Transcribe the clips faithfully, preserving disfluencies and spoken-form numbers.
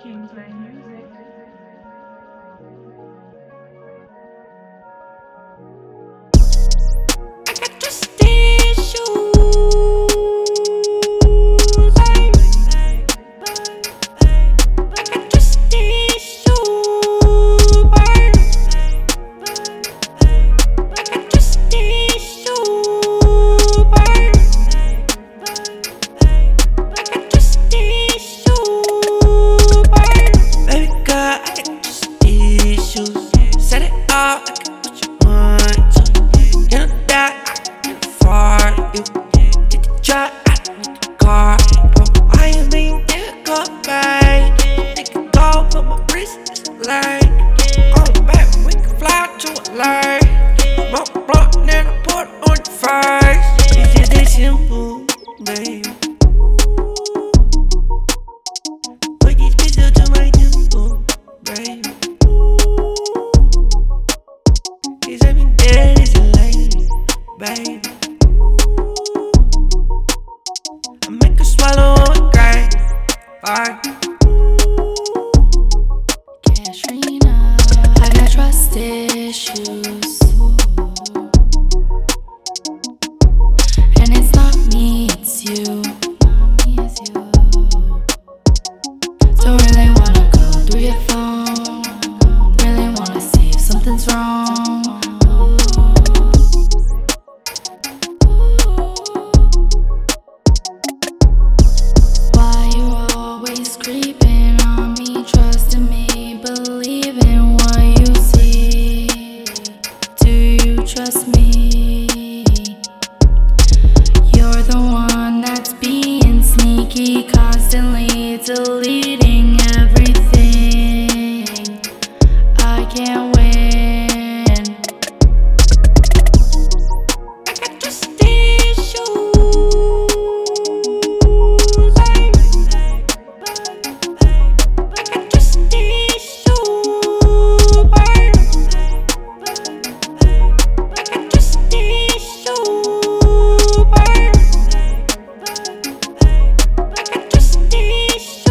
Kingsway Music. I got trust issues. I got trust issues. I got trust issues. I got trust issues. Baby girl, I got trust issues. Set it off like what you want to. You know that I can afford you. Hit the truck, I don't need the car. But I ain't being difficult, babe. They can go, but my wrist is late. Oh, baby, we can fly to a lake. Smoke blunt, then I put it on your face. It's just that simple, baby. Put this pistol to my temple, baby. Cause I've been dead as a lady, baby. I make her swallow a grape, baby. Katrina, I got trust issues, and it's not me, it's you. Don't really wanna go through your phone, really wanna see if something's wrong. Why you always creeping on me, trusting me, believing what you see? Do you trust me? You're the one that's being sneaky, constantly deleting everything. I can't win. I got trust issues. I got trust issues. I got trust issues. I got trust issues.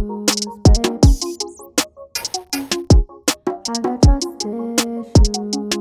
I got trust issues, babe. I got trust issues.